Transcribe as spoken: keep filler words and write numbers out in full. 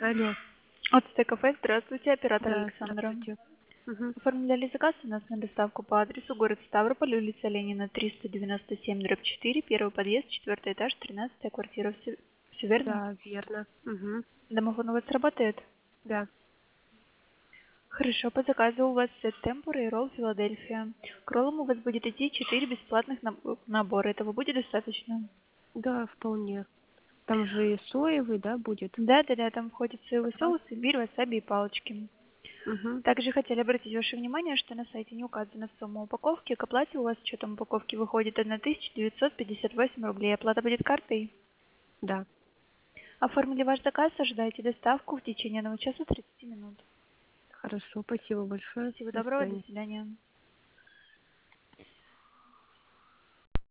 Алло. От Т-кафе. Здравствуйте, оператор Да, Александра. здравствуйте. Мгм. Оформляли заказ у нас на доставку по адресу город Ставрополь, улица Ленина, триста девяносто семь, дробь четыре, первый подъезд, четвертый этаж, тринадцатая квартира. Все, все верно? Да, верно. Мгм. Домофон у вас работает? Да. Хорошо, по заказу у вас сет темпура и ролл Филадельфия. К роллам у вас будет идти четыре бесплатных наб- набора. Этого будет достаточно? Да, вполне. Там же и соевый, да, будет? Да-да-да, там входит соевый Ага. соус, имбирь, васаби и палочки. Мгм. Также хотели обратить ваше внимание, что на сайте не указана сумма упаковки. К оплате у вас с учетом упаковки выходит тысяча девятьсот пятьдесят восемь рублей. Оплата будет картой. Да. Оформили ваш заказ, ожидайте доставку в течение одного часа тридцати минут. Хорошо. Спасибо большое. Всего До доброго, до свидания. свидания.